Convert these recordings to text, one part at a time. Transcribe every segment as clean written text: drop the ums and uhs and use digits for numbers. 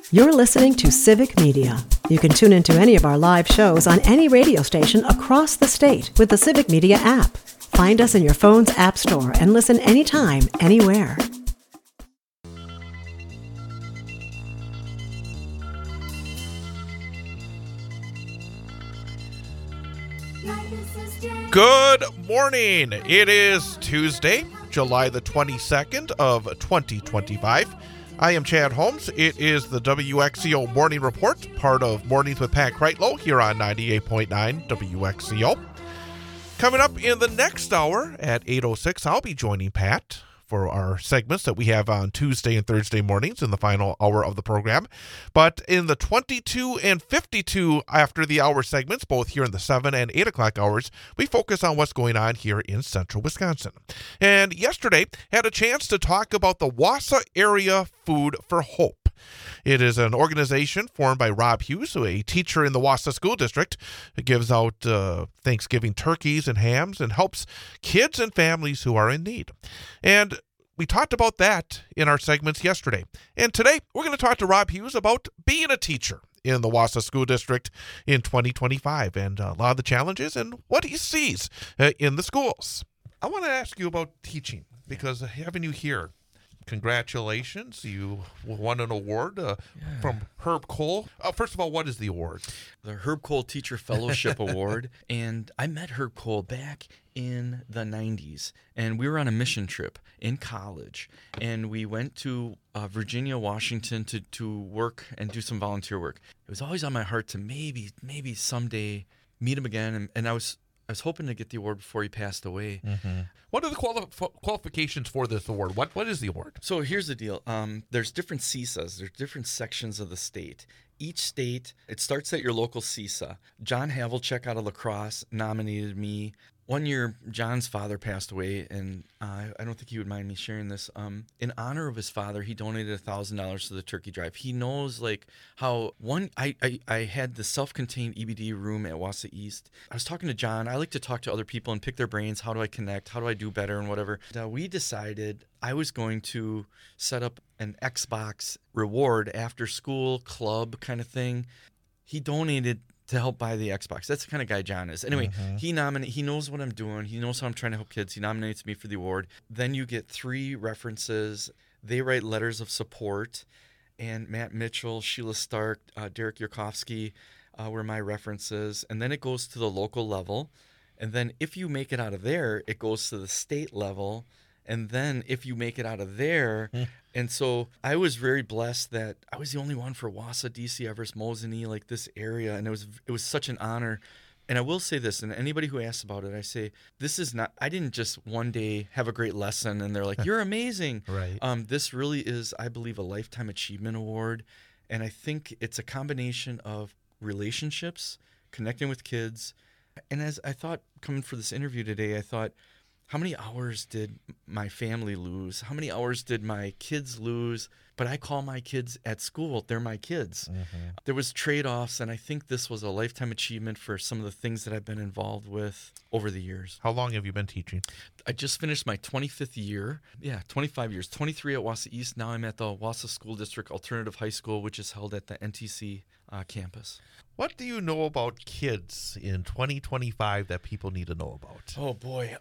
You're listening to Civic Media. You can tune into any of our live shows on any radio station across the state with the Civic Media app. Find us in your phone's app store and listen anytime, anywhere. Good morning. It is Tuesday, July the 22nd of 2025. I am Chad Holmes. It is the WXCO Morning Report, part of Mornings with Pat Kreitlow here on 98.9 WXCO. Coming up in the next hour at 8:06, I'll be joining Pat for our segments that we have on Tuesday and Thursday mornings in the final hour of the program. But in the 22 and 52 after the hour segments, both here in the 7 and 8 o'clock hours, we focus on what's going on here in central Wisconsin. And yesterday, had a chance to talk about the Wausau Area Food for Hope. It is an organization formed by Rob Hughes, a teacher in the Wausau School District. It gives out Thanksgiving turkeys and hams and helps kids and families who are in need. And we talked about that in our segments yesterday. And today, we're going to talk to Rob Hughes about being a teacher in the Wausau School District in 2025 and a lot of the challenges and what he sees in the schools. I want to ask you about teaching because having you here, congratulations. You won an award from Herb Cole. First of all, what is the award? The Herb Cole Teacher Fellowship Award. And I met Herb Cole back in the 90s. And we were on a mission trip in college. And we went to Virginia, Washington to work and do some volunteer work. It was always on my heart to maybe someday meet him again. And I was hoping to get the award before he passed away. Mm-hmm. What are the qualifications for this award? What is the award? So here's the deal. There's different CISAs. There's different sections of the state. Each state, it starts at your local CISA. John Havlicek out of La Crosse nominated me. One year, John's father passed away, and I don't think he would mind me sharing this. In honor of his father, he donated $1,000 to the turkey drive. He knows how I had the self-contained EBD room at Wausau East. I was talking to John. I like to talk to other people and pick their brains. How do I connect? How do I do better and whatever? We decided I was going to set up an Xbox reward after school club kind of thing. He donated to help buy the Xbox. That's the kind of guy John is. Anyway, He knows what I'm doing. He knows how I'm trying to help kids. He nominates me for the award. Then you get 3 references. They write letters of support. And Matt Mitchell, Sheila Stark, Derek Yurkovsky were my references. And then it goes to the local level. And then if you make it out of there, it goes to the state level. And then if you make it out of there, and so I was very blessed that I was the only one for Wausau, DC, Everest, Mosinee, like this area, and it was such an honor. And I will say this, and anybody who asks about it, I say, this is not, I didn't just one day have a great lesson and they're like, you're amazing. Right. This really is, I believe, a Lifetime Achievement Award. And I think it's a combination of relationships, connecting with kids. And as I thought, coming for this interview today, I thought, how many hours did my family lose? How many hours did my kids lose? But I call my kids at school, they're my kids. Mm-hmm. There was trade-offs, and I think this was a lifetime achievement for some of the things that I've been involved with over the years. How long have you been teaching? I just finished my 25th year. Yeah, 25 years. 23 at Wausau East. Now I'm at the Wausau School District Alternative High School, which is held at the NTC campus. What do you know about kids in 2025 that people need to know about? Oh, boy.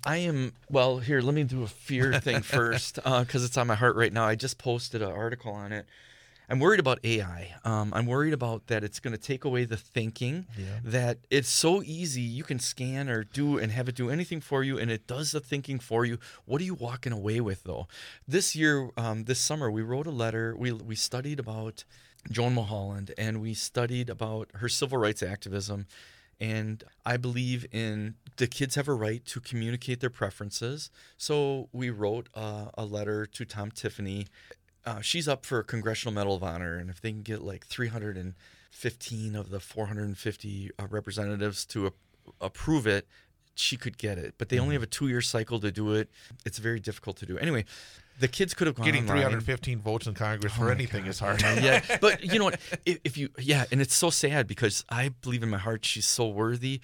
Here, let me do a fear thing first because it's on my heart right now. I just posted an article on it. I'm worried about AI. I'm worried about that it's going to take away the thinking, that it's so easy. You can scan or do and have it do anything for you, and it does the thinking for you. What are you walking away with, though? This year, this summer, we wrote a letter. We studied about Joan Mulholland, and we studied about her civil rights activism. And I believe in the kids have a right to communicate their preferences. So we wrote a letter to Tom Tiffany. She's up for a Congressional Medal of Honor, and if they can get like 315 of the 450 representatives to approve it, she could get it. But they only have a 2-year cycle to do it. It's very difficult to do. Anyway, The kids could have gone Getting online. 315 votes in Congress for anything is hard. Yeah, but you know what? And it's so sad because I believe in my heart she's so worthy.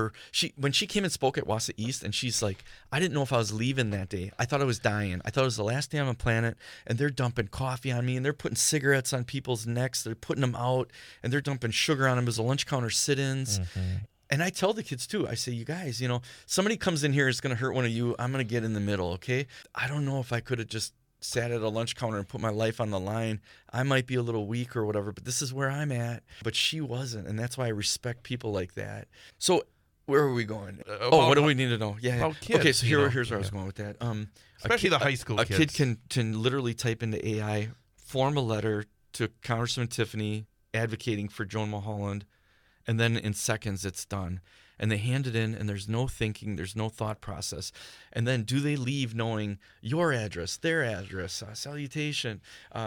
When she came and spoke at Wausau East, and she's like, I didn't know if I was leaving that day. I thought I was dying. I thought it was the last day on the planet, and they're dumping coffee on me, and they're putting cigarettes on people's necks. They're putting them out, and they're dumping sugar on them as a lunch counter sit-ins. And I tell the kids too, I say, you guys, somebody comes in here, it's going to hurt one of you. I'm going to get in the middle, okay? I don't know if I could have just sat at a lunch counter and put my life on the line. I might be a little weak or whatever, but this is where I'm at. But she wasn't, and that's why I respect people like that. So where are we going? What do we need to know? Yeah. Kids, okay, so here's where I was going with that. Especially the high school kids. A kid can literally type into AI, form a letter to Congressman Tiffany advocating for Joan Mulholland, and then in seconds it's done. And they hand it in, and there's no thinking, there's no thought process. And then do they leave knowing your address, their address, salutation,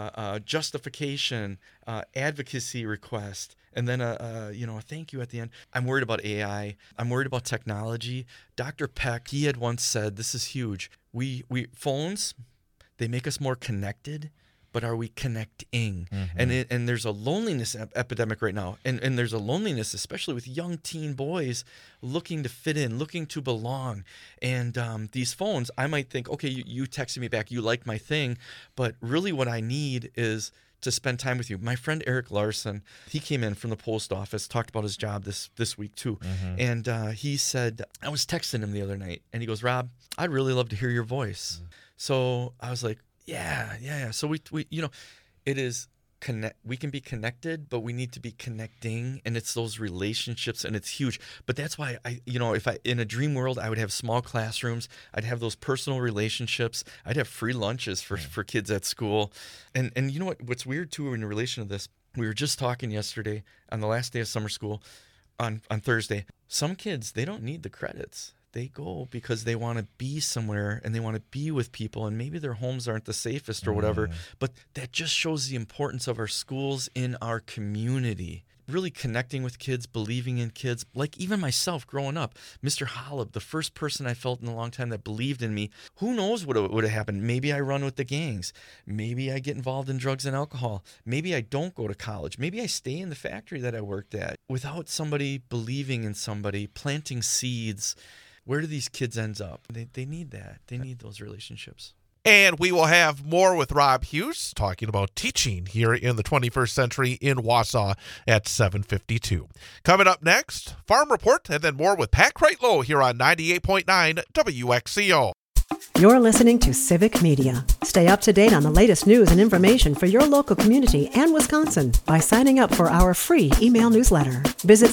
justification, advocacy request, and then a thank you at the end. I'm worried about AI. I'm worried about technology. Dr. Peck, he had once said, this is huge. We phones, they make us more connected, but are we connecting? And there's a loneliness epidemic right now. And there's a loneliness, especially with young teen boys looking to fit in, looking to belong. And these phones, I might think, okay, you texted me back, you like my thing, but really what I need is to spend time with you. My friend Eric Larson, he came in from the post office, talked about his job this week too. And he said, I was texting him the other night, and he goes, Rob, I'd really love to hear your voice. So I was like, yeah. So we it is we can be connected, but we need to be connecting, and it's those relationships, and it's huge. But that's why if I in a dream world, I would have small classrooms, I'd have those personal relationships, I'd have free lunches for kids at school. And you know what's weird too in relation to this, we were just talking yesterday on the last day of summer school on Thursday. Some kids, they don't need the credits. They go because they want to be somewhere and they want to be with people, and maybe their homes aren't the safest or whatever, but that just shows the importance of our schools in our community. Really connecting with kids, believing in kids. Like even myself growing up, Mr. Holub, the first person I felt in a long time that believed in me. Who knows what would have happened? Maybe I run with the gangs. Maybe I get involved in drugs and alcohol. Maybe I don't go to college. Maybe I stay in the factory that I worked at. Without somebody believing in somebody, planting seeds, where do these kids end up? They need that. They need those relationships. And we will have more with Rob Hughes talking about teaching here in the 21st century in Wausau at 7:52. Coming up next, Farm Report, and then more with Pat Kreitlow here on 98.9 WXCO. You're listening to Civic Media. Stay up to date on the latest news and information for your local community and Wisconsin by signing up for our free email newsletter. Visit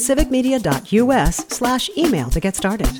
civicmedia.us/email to get started.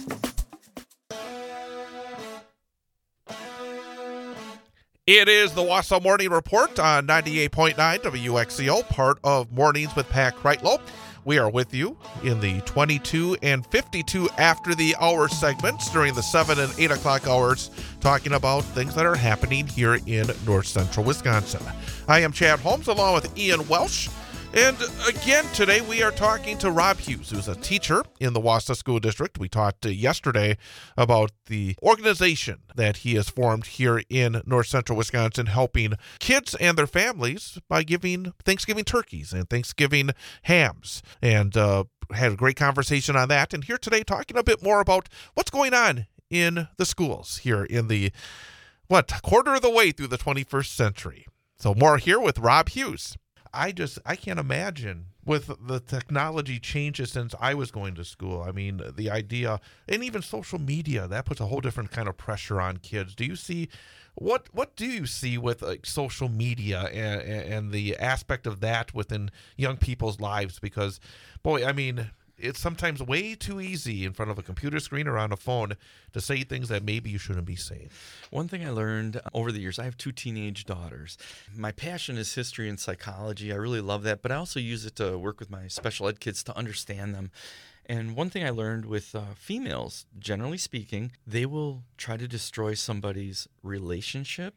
It is the Wausau Morning Report on 98.9 WXCO, part of Mornings with Pat Kreitlow. We are with you in the 22 and 52 after the hour segments during the 7 and 8 o'clock hours, talking about things that are happening here in north central Wisconsin. I am Chad Holmes along with Ian Welsh. And again, today we are talking to Rob Hughes, who's a teacher in the Wausau School District. We talked yesterday about the organization that he has formed here in north central Wisconsin, helping kids and their families by giving Thanksgiving turkeys and Thanksgiving hams. And had a great conversation on that. And here today talking a bit more about what's going on in the schools here in the, quarter of the way through the 21st century. So more here with Rob Hughes. I can't imagine with the technology changes since I was going to school. I mean, the idea, and even social media, that puts a whole different kind of pressure on kids. Do you see, what do you see with social media and the aspect of that within young people's lives? Because, boy, I mean, it's sometimes way too easy in front of a computer screen or on a phone to say things that maybe you shouldn't be saying. One thing I learned over the years, I have 2 teenage daughters. My passion is history and psychology. I really love that, but I also use it to work with my special ed kids to understand them. And one thing I learned with females, generally speaking, they will try to destroy somebody's relationships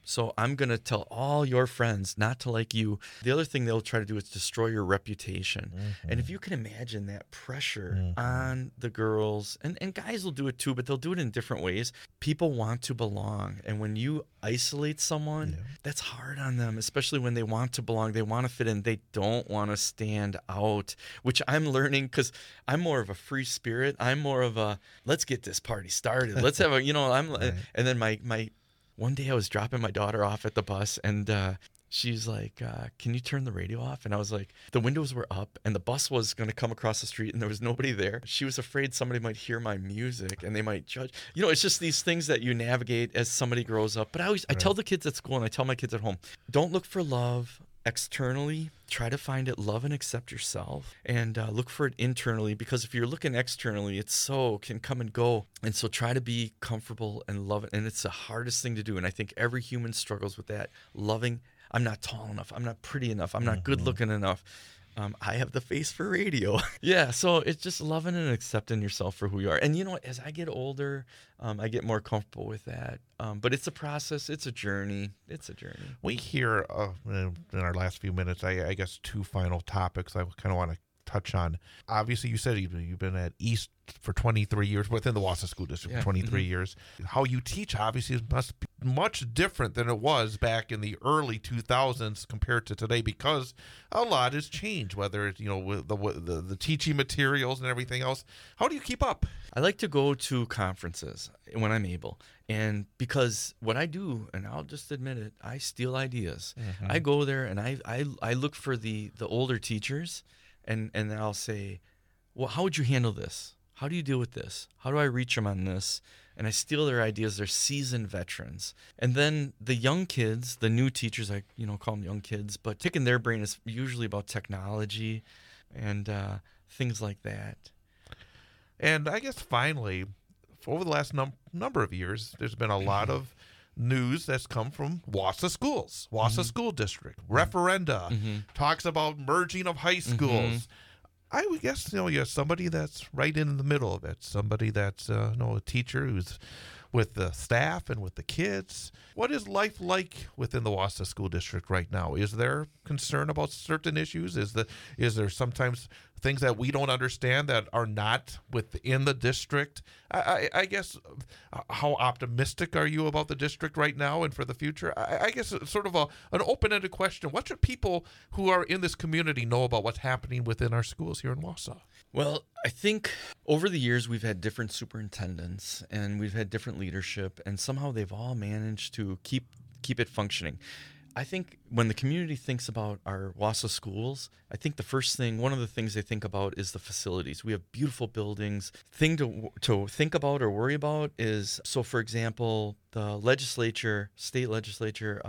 So I'm going to tell all your friends not to like you. The other thing they'll try to do is destroy your reputation. And if you can imagine that pressure on the girls, and guys will do it too, but they'll do it in different ways. People want to belong. And when you isolate someone, that's hard on them, especially when they want to belong. They want to fit in. They don't want to stand out, which I'm learning because I'm more of a free spirit. I'm more of a, let's get this party started. Let's have a, and then my one day I was dropping my daughter off at the bus, and she's like, can you turn the radio off? And I was like, the windows were up and the bus was going to come across the street and there was nobody there. She was afraid somebody might hear my music and they might judge. It's just these things that you navigate as somebody grows up. But I tell the kids at school and I tell my kids at home, don't look for love externally. Try to find it, love and accept yourself, and look for it internally, because if you're looking externally, it can come and go. And so try to be comfortable and love it. And it's the hardest thing to do. And I think every human struggles with that. Loving, I'm not tall enough. I'm not pretty enough. I'm not good looking enough. I have the face for radio. Yeah, so it's just loving and accepting yourself for who you are. And as I get older, I get more comfortable with that. But it's a process. It's a journey. We hear in our last few minutes, I guess, two final topics I kind of want to touch on. Obviously, you said you've been at East for 23 years, within the Wausau School District for 23 years. How you teach, obviously, must be much different than it was back in the early 2000s compared to today, because a lot has changed, whether it's, with the teaching materials and everything else. How do you keep up? I like to go to conferences when I'm able. And because what I do, and I'll just admit it, I steal ideas. I go there and I look for the older teachers, and I'll say, well, how would you handle this? How do you deal with this? How do I reach them on this? And I steal their ideas. They're seasoned veterans. And then the young kids, the new teachers, I call them young kids, but picking their brain is usually about technology and things like that. And I guess finally, over the last number of years, there's been a lot of news that's come from Wausau schools, Wausau School District, referenda, talks about merging of high schools. I would guess, you're somebody that's right in the middle of it, somebody that's, a teacher who's with the staff and with the kids. What is life like within the Wausau School District right now? Is there concern about certain issues? Is there sometimes things that we don't understand that are not within the district? I guess, how optimistic are you about the district right now and for the future? I guess it's sort of an open-ended question. What should people who are in this community know about what's happening within our schools here in Wausau? Well, I think over the years we've had different superintendents and we've had different leadership, and somehow they've all managed to keep it functioning. I think when the community thinks about our Wausau schools, I think one of the things they think about is the facilities. We have beautiful buildings. Thing to think about or worry about is, so for example, the state legislature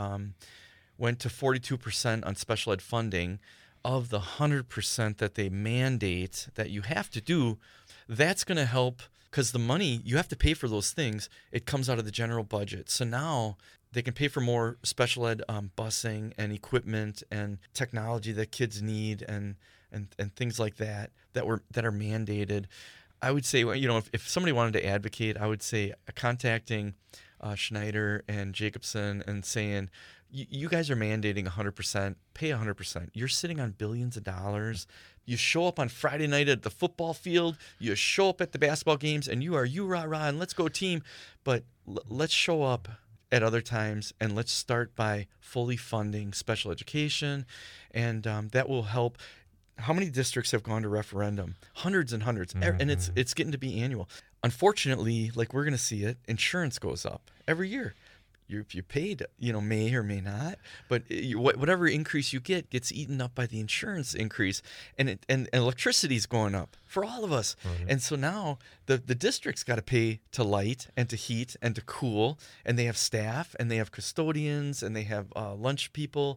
went to 42% on special ed funding. Of the 100% that they mandate that you have to do, that's going to help, because the money, you have to pay for those things. It comes out of the general budget. So now they can pay for more special ed busing and equipment and technology that kids need and things like that are mandated. I would say, if somebody wanted to advocate, I would say contacting Schneider and Jacobson and saying, you guys are mandating 100%, pay 100%. You're sitting on billions of dollars. You show up on Friday night at the football field. You show up at the basketball games, and you rah-rah, and let's go team. But let's show up at other times, and let's start by fully funding special education, and that will help. How many districts have gone to referendum? Hundreds and hundreds, and it's getting to be annual. Unfortunately, like we're going to see it, insurance goes up every year. You paid, may or may not, but whatever increase you get gets eaten up by the insurance increase, and electricity's going up for all of us. And so now the district's got to pay to light and to heat and to cool, and they have staff and they have custodians and they have lunch people,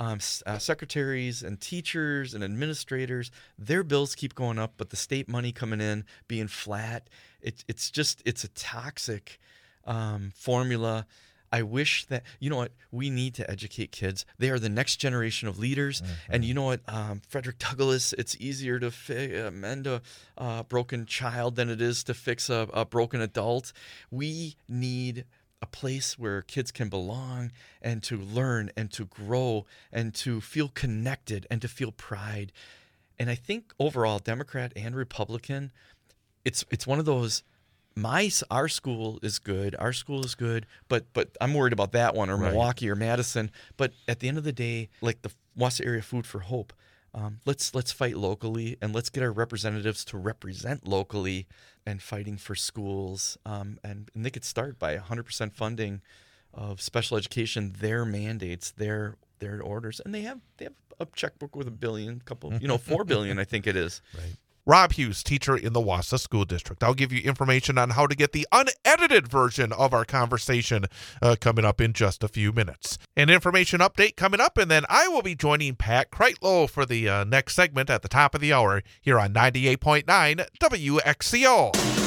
secretaries and teachers and administrators. Their bills keep going up, but the state money coming in being flat, it's a toxic formula. I wish that, we need to educate kids. They are the next generation of leaders. And you know what, Frederick Douglass, it's easier to mend a broken child than it is to fix a broken adult. We need a place where kids can belong and to learn and to grow and to feel connected and to feel pride. And I think overall, Democrat and Republican, it's one of those. Our school is good. Our school is good, but I'm worried about that one or Right. Milwaukee or Madison. But at the end of the day, like the Wausau Area Food for Hope, let's fight locally and let's get our representatives to represent locally and fighting for schools. And they could start by 100% funding of special education, their mandates, their orders, and they have a checkbook with $1 billion, $4 billion, I think it is. Right. Rob Hughes, teacher in the Wausau School District. I'll give you information on how to get the unedited version of our conversation coming up in just a few minutes. An information update coming up, and then I will be joining Pat Kreitlow for the next segment at the top of the hour here on 98.9 WXCO.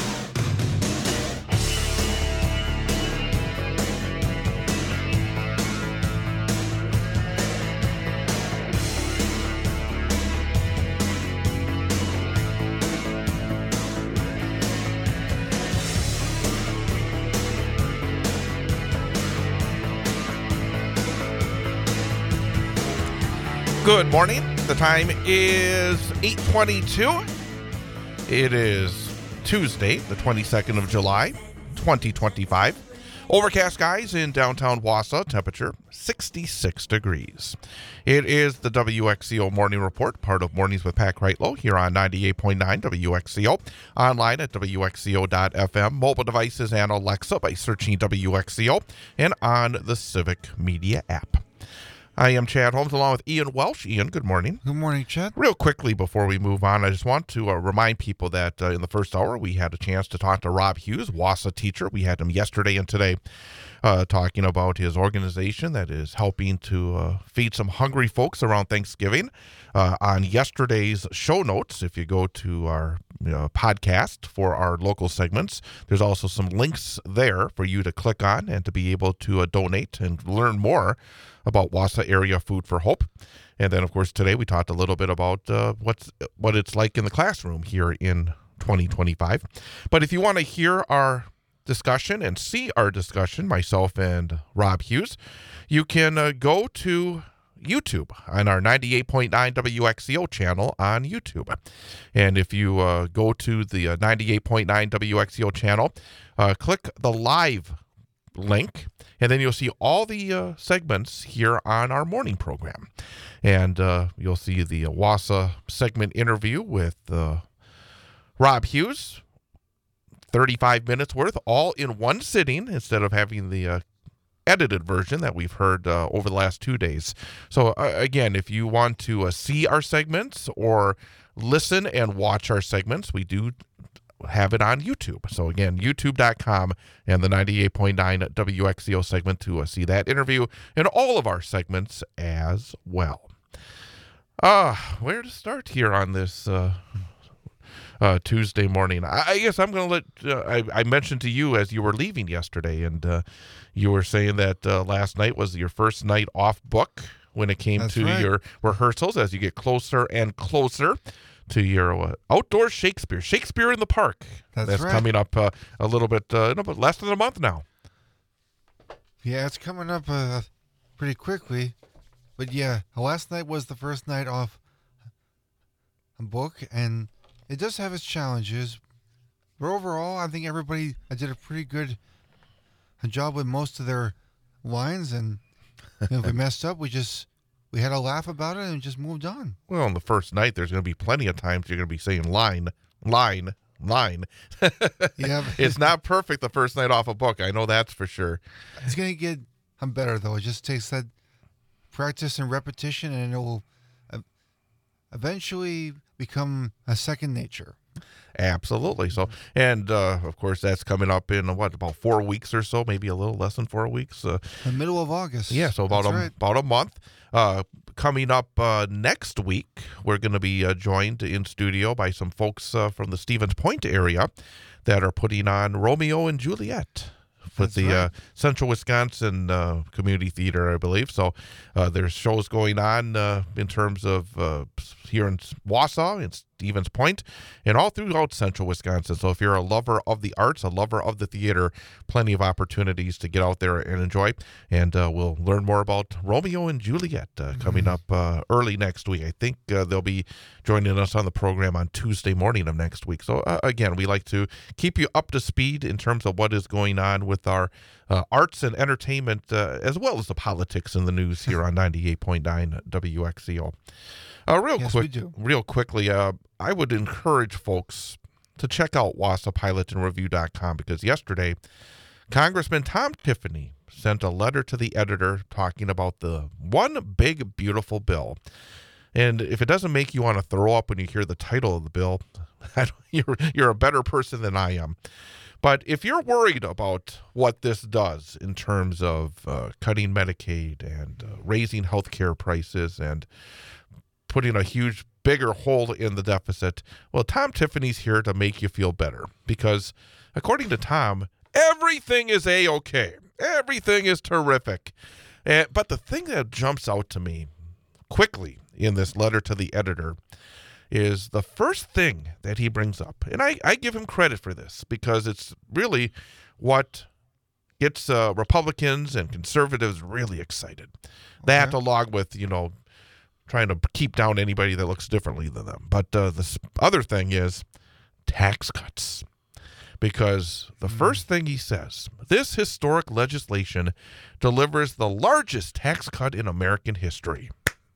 Good morning. The time is 8:22. It is Tuesday, the 22nd of July, 2025. Overcast skies in downtown Wausau, temperature 66 degrees. It is the WXCO Morning Report, part of Mornings with Pat Kreitlow here on 98.9 WXCO, online at WXCO.FM, mobile devices and Alexa by searching WXCO, and on the Civic Media app. I am Chad Holmes along with Ian Welsh. Ian, good morning. Good morning, Chad. Real quickly before we move on, I just want to remind people that in the first hour we had a chance to talk to Rob Hughes, Wausau teacher. We had him yesterday and today talking about his organization that is helping to feed some hungry folks around Thanksgiving. On yesterday's show notes, if you go to our podcast for our local segments, there's also some links there for you to click on and to be able to donate and learn more about Wausau Area Food for Hope. And then, of course, today we talked a little bit about what it's like in the classroom here in 2025. But if you want to hear our discussion and see our discussion, myself and Rob Hughes, you can go to YouTube on our 98.9 WXCO channel on YouTube. And if you go to the 98.9 WXCO channel, click the live link, and then you'll see all the segments here on our morning program. And you'll see the Wausau segment interview with Rob Hughes, 35 minutes worth, all in one sitting instead of having the edited version that we've heard over the last 2 days. So again, if you want to see our segments or listen and watch our segments, we do have it on YouTube. So again, youtube.com and the 98.9 WXCO segment to see that interview and all of our segments as well. Where to start here on this Tuesday morning? I guess I'm going to let, I mentioned to you as you were leaving yesterday, and you were saying that last night was your first night off book when it came to your rehearsals as you get closer and closer to your outdoor Shakespeare in the Park. That's right. Coming up a little bit, less than a month now. Yeah, it's coming up pretty quickly. But yeah, last night was the first night off a book, and it does have its challenges. But overall, I think everybody did a pretty good job with most of their lines, and if we messed up, we had a laugh about it and just moved on. Well, on the first night, there's going to be plenty of times you're going to be saying line. Yeah, it's not perfect the first night off a book. I know that's for sure. It's going to get better, though. It just takes that practice and repetition, and it will eventually become a second nature. Absolutely. So, and of course, that's coming up in about 4 weeks or so, maybe a little less than 4 weeks. The middle of August. Yeah, so about a month. Coming up next week, we're going to be joined in studio by some folks from the Stevens Point area that are putting on Romeo and Juliet with the Central Wisconsin Community Theater, I believe. So there's shows going on in terms of here in Wausau, Stevens Point, and all throughout central Wisconsin. So if you're a lover of the arts, a lover of the theater, plenty of opportunities to get out there and enjoy. And we'll learn more about Romeo and Juliet coming up early next week. I think they'll be joining us on the program on Tuesday morning of next week. So again, we like to keep you up to speed in terms of what is going on with our arts and entertainment, as well as the politics and the news here on 98.9 WXCO. Real quickly, I would encourage folks to check out WASAPilotandReview.com, because yesterday, Congressman Tom Tiffany sent a letter to the editor talking about the one big, beautiful bill. And if it doesn't make you want to throw up when you hear the title of the bill, you're a better person than I am. But if you're worried about what this does in terms of cutting Medicaid and raising health care prices and putting a bigger hole in the deficit, well, Tom Tiffany's here to make you feel better, because according to Tom, everything is A-okay. Everything is terrific. But the thing that jumps out to me quickly in this letter to the editor is the first thing that he brings up. And I give him credit for this, because it's really what gets Republicans and conservatives really excited. That, along with, trying to keep down anybody that looks differently than them. But the other thing is tax cuts. Because the first thing he says, this historic legislation delivers the largest tax cut in American history.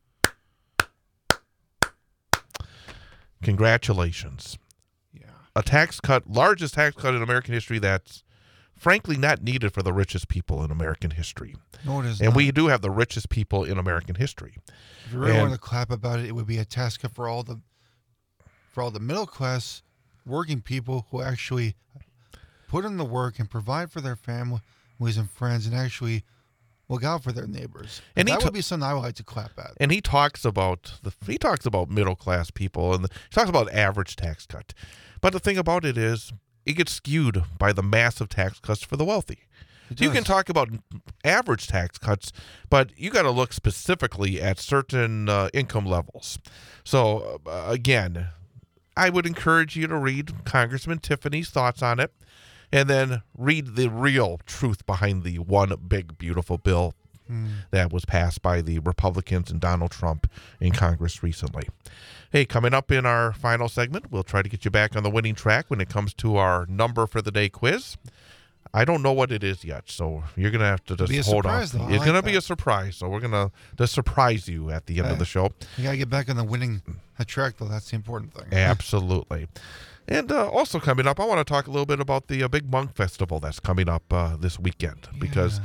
Congratulations. Yeah. A largest tax cut in American history that's frankly not needed for the richest people in American history. No, it is and not. we do have the richest people in American history. If you really want to clap about it, it would be a tax cut for all the middle class working people who actually put in the work and provide for their families and friends, and actually look out for their neighbors. And that would be something I would like to clap at. And he talks about middle class people, and he talks about average tax cut. But the thing about it is, it gets skewed by the massive tax cuts for the wealthy. So you can talk about average tax cuts, but you got to look specifically at certain income levels. So again, I would encourage you to read Congressman Tiffany's thoughts on it, and then read the real truth behind the one big, beautiful bill that was passed by the Republicans and Donald Trump in Congress recently. Hey, coming up in our final segment, we'll try to get you back on the winning track when it comes to our number for the day quiz. I don't know what it is yet, so you're going to have to just hold on. It's going to be a surprise, so we're going to surprise you at the end of the show. You got to get back on the winning track, though. That's the important thing. Absolutely. And also coming up, I want to talk a little bit about the Big Monk Festival that's coming up this weekend, because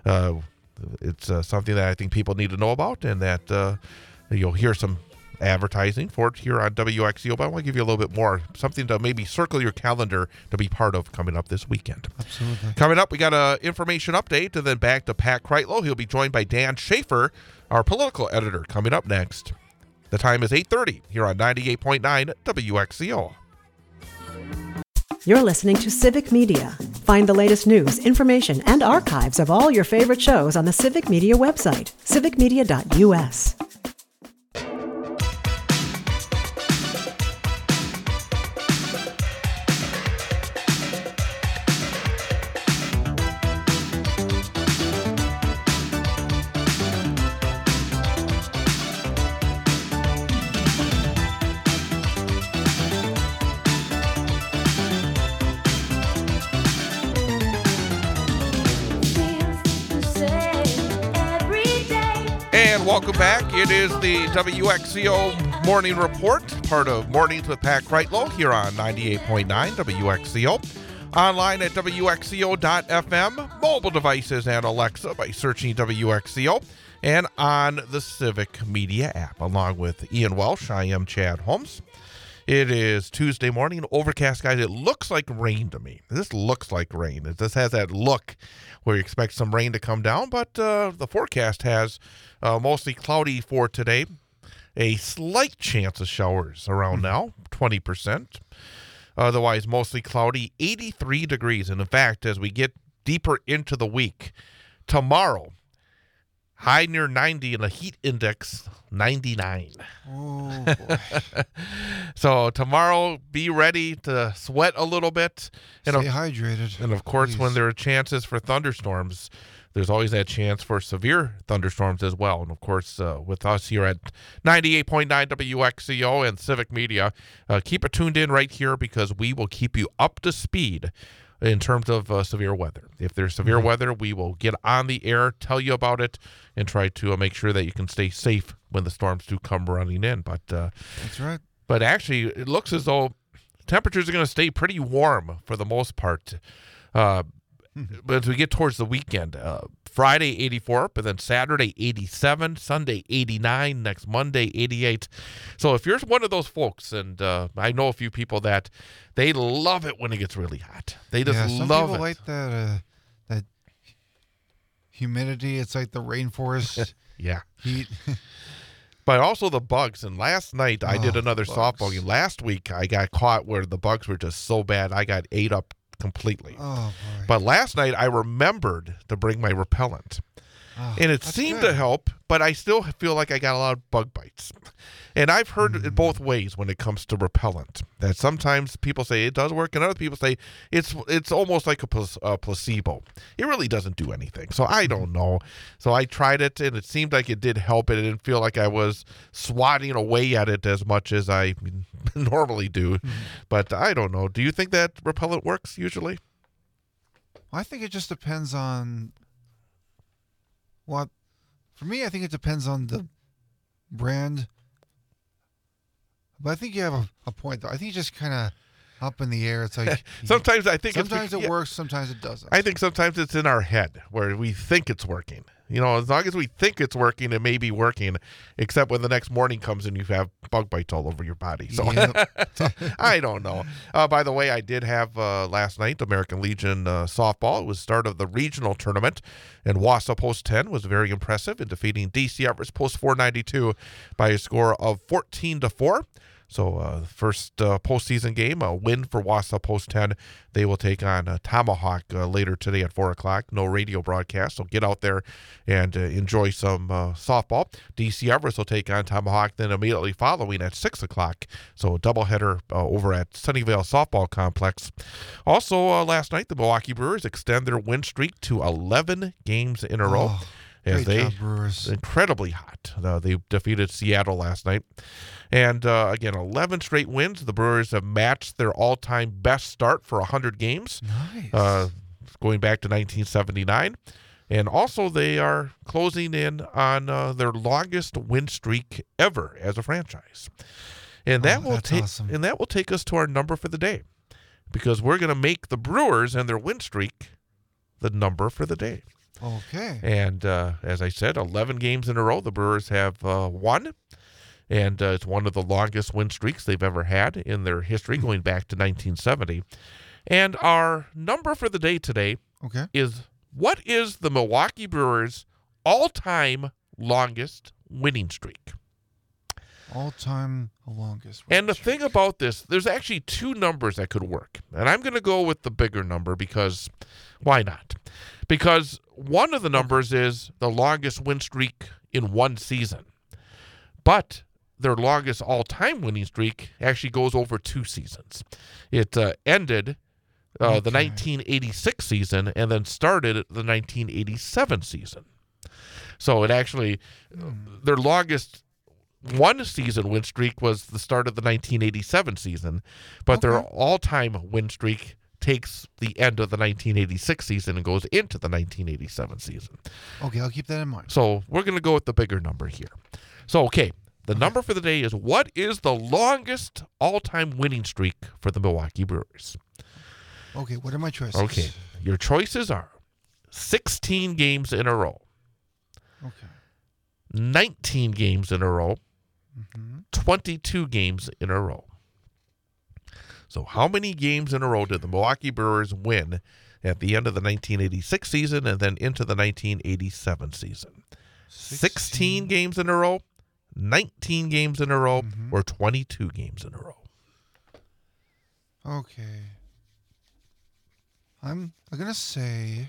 it's something that I think people need to know about, and that you'll hear some advertising for it here on WXCO, but I want to give you a little bit more, something to maybe circle your calendar to be part of coming up this weekend. Absolutely. Coming up, we got an information update, and then back to Pat Kreitlow. He'll be joined by Dan Schaefer, our political editor, coming up next. The time is 8:30 here on 98.9 WXCO. You're listening to Civic Media. Find the latest news, information, and archives of all your favorite shows on the Civic Media website, civicmedia.us. Welcome back. It is the WXCO Morning Report, part of Mornings with Pat Kreitlow here on 98.9 WXCO. Online at WXCO.FM, mobile devices and Alexa by searching WXCO, and on the Civic Media app. Along with Ian Welsh, I am Chad Holmes. It is Tuesday morning, overcast, guys. It looks like rain to me. This looks like rain. It just has that look where you expect some rain to come down, but the forecast has mostly cloudy for today. A slight chance of showers around now, 20%. Otherwise, mostly cloudy, 83 degrees. And in fact, as we get deeper into the week, tomorrow, high near 90 and a heat index 99. Oh, boy. So tomorrow, be ready to sweat a little bit. And Stay hydrated. And of course, please. when there are chances for thunderstorms, there's always that chance for severe thunderstorms as well. And of course, with us here at 98.9 WXCO and Civic Media, keep it tuned in right here because we will keep you up to speed in terms of severe weather. If there's severe weather, we will get on the air, tell you about it, and try to make sure that you can stay safe when the storms do come running in. But that's right. But actually, it looks as though temperatures are going to stay pretty warm for the most part. But as we get towards the weekend, Friday 84, but then Saturday 87, Sunday 89, next Monday 88. So if you're one of those folks, and I know a few people that they love it when it gets really hot. They just some love people it. like that humidity. It's like the rainforest Yeah. heat. But also the bugs. And last night I did another bugs. softball game. Last week I got caught where the bugs were just so bad I got ate up completely. Oh, boy. But last night I remembered to bring my repellent. Oh, And it that's seemed good. to help, but I still feel like I got a lot of bug bites. And I've heard it both ways when it comes to repellent. That sometimes people say it does work, and other people say it's almost like a placebo. It really doesn't do anything. So I don't know. So I tried it, and it seemed like it did help. It didn't feel like I was swatting away at it as much as I normally do. But I don't know. Do you think that repellent works usually? I think it just depends on what. For me, I think it depends on the brand. But I think you have a point, though. I think it's just kind of up in the air. It's like Sometimes I think sometimes it works, sometimes it doesn't. I think sometimes it's in our head where we think it's working. You know, as long as we think it's working, it may be working, except when the next morning comes and you have bug bites all over your body. So, Yep. so I don't know. By the way, I did have last night American Legion softball. It was start of the regional tournament, and Wausau Post 10 was very impressive in defeating DC Everest Post 492 by a score of 14-4. So first postseason game, a win for Wausau Post 10. They will take on Tomahawk later today at 4 o'clock. No radio broadcast, so get out there and enjoy some softball. DC Everest will take on Tomahawk then immediately following at 6 o'clock. So a doubleheader over at Sunnyvale Softball Complex. Also last night, the Milwaukee Brewers extend their win streak to 11 games in a row. As Great they job, Brewers. incredibly hot. They defeated Seattle last night. And again, 11 straight wins. The Brewers have matched their all-time best start for 100 games, Nice. going back to 1979. And also they are closing in on their longest win streak ever as a franchise. And that will that's awesome. And that will take us to our number for the day, because we're going to make the Brewers and their win streak the number for the day. Okay. And as I said, 11 games in a row the Brewers have won. And it's one of the longest win streaks they've ever had in their history, going back to 1970. And our number for the day today is, what is the Milwaukee Brewers' all-time longest winning streak? All-time longest. And the thing about this, there's actually two numbers that could work. And I'm going to go with the bigger number because why not? Because one of the numbers is the longest win streak in one season. But their longest all-time winning streak actually goes over 2 seasons. It ended the 1986 season and then started the 1987 season. So it actually, their longest one-season win streak was the start of the 1987 season, but their all-time win streak takes the end of the 1986 season and goes into the 1987 season. Okay, I'll keep that in mind. So we're going to go with the bigger number here. So, the number for the day is, what is the longest all-time winning streak for the Milwaukee Brewers? Okay, what are my choices? Okay, your choices are 16 games in a row, 19 games in a row, 22 games in a row. So how many games in a row did the Milwaukee Brewers win at the end of the 1986 season and then into the 1987 season? 16 games in a row, 19 games in a row, or 22 games in a row? Okay. I'm gonna say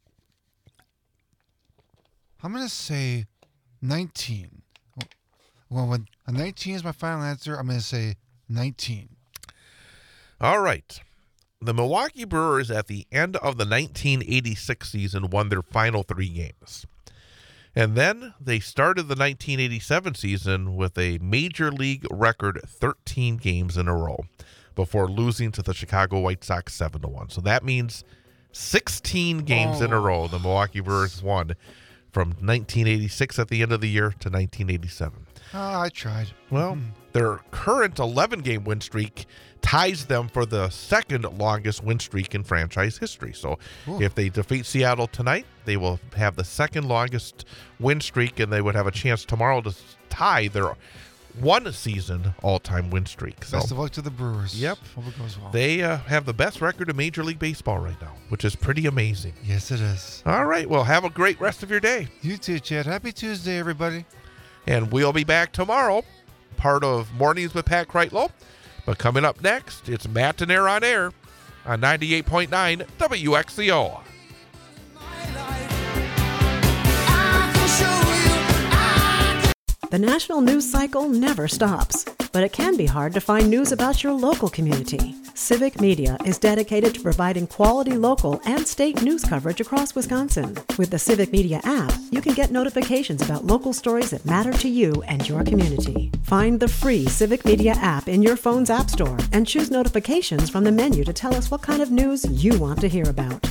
19. Well, when a 19 is my final answer, I'm going to say 19. All right. The Milwaukee Brewers at the end of the 1986 season won their final 3 games. And then they started the 1987 season with a major league record 13 games in a row before losing to the Chicago White Sox 7-1. So that means 16 games in a row the Milwaukee Brewers won from 1986 at the end of the year to 1987. I tried. Well, their current 11-game win streak ties them for the second longest win streak in franchise history. So if they defeat Seattle tonight, they will have the second longest win streak, and they would have a chance tomorrow to tie their one-season all-time win streak. So, best of luck to the Brewers. Yep. Hope it goes well. They have the best record in Major League Baseball right now, which is pretty amazing. Yes, it is. All right. Well, have a great rest of your day. You too, Chad. Happy Tuesday, everybody. And we'll be back tomorrow, part of Mornings with Pat Kreitlow. But coming up next, it's Matt and Air on Air on 98.9 WXCO. The national news cycle never stops, but it can be hard to find news about your local community. Civic Media is dedicated to providing quality local and state news coverage across Wisconsin. With the Civic Media app, you can get notifications about local stories that matter to you and your community. Find the free Civic Media app in your phone's app store and choose notifications from the menu to tell us what kind of news you want to hear about.